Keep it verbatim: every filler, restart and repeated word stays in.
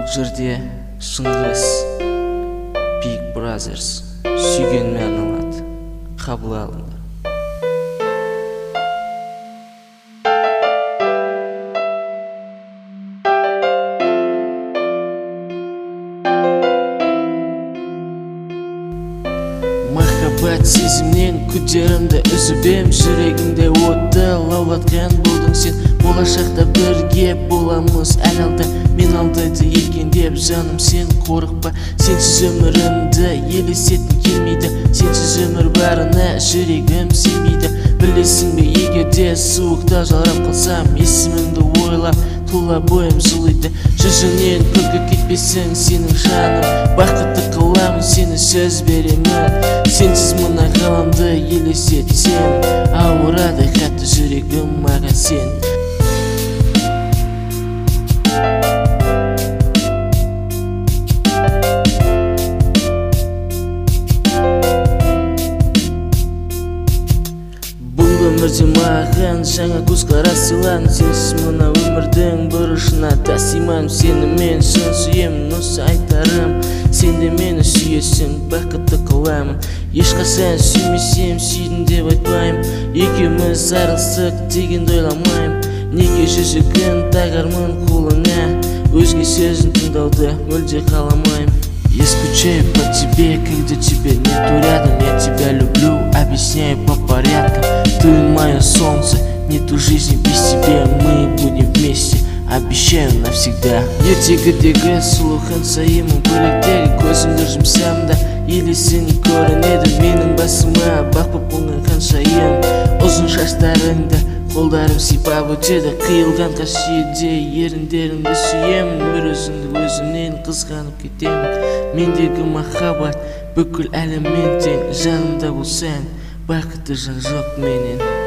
жерде Шыңғыс Big Brothers сүйгеніме арналады. Қабыл алыңдар. Махаббат сезімнен күдерімді үзіп ем, жүрегімде отты лаулатқан болдың сен. Болашақта бірге боламыз әлі, мен алдайды екен деп жаным, сен қорықпа. Сенсіз өмірімді елестеткім келмейді, сенсіз өмір барына жүрегім сенбейді. Білесің бе, егерде суықта жарап қалсам, есімімді ойлап тұла бойым жылиды. Жүзіңнен күлкі кетпесің сенің жаным, бақытты қыламын сені сөз беремін. Сенсіз мына ғаламды елестетсем, ауырады қатты жүрегім маған сен. Өмірде маған жаңа көзқарас сыйлан, сенсіз мына өмірдің бұрышына тасиман. Сені мен шын сүйемін, осы айтарым, сен де мені сүйесің, бақытты қыламын. Ешқашан сүймесем сүйдім деп айтпаймын, екеуміз айырылсық дегенді ойламаймын. Неге жүзігін тағармын қолыңа, өзге сөзін тыңдауды мүлде қаламаймын. Я скучаю по тебе, когда тебя нету рядом. Я тебя люблю, объясняю по порядкам. Ты мое солнце, нету жизни без тебя. Мы будем вместе, обещаю навсегда. Ертегідегі сұлу хансайымын көйлектегі, көзімді жұмсам да елесің көрінеді менің басыма. Бақпып оңай ханшайым, ұзын шаштарыңды қолдарым сипап өтеді. Қиылған қасиетте еріндеріңді сүйемін, бір өзіңді өзімнен қызғанып кетемін. Мендегі махаббат бүкіл әлеммен тең, жанымда болсаң, бақытты жан жоқ менен.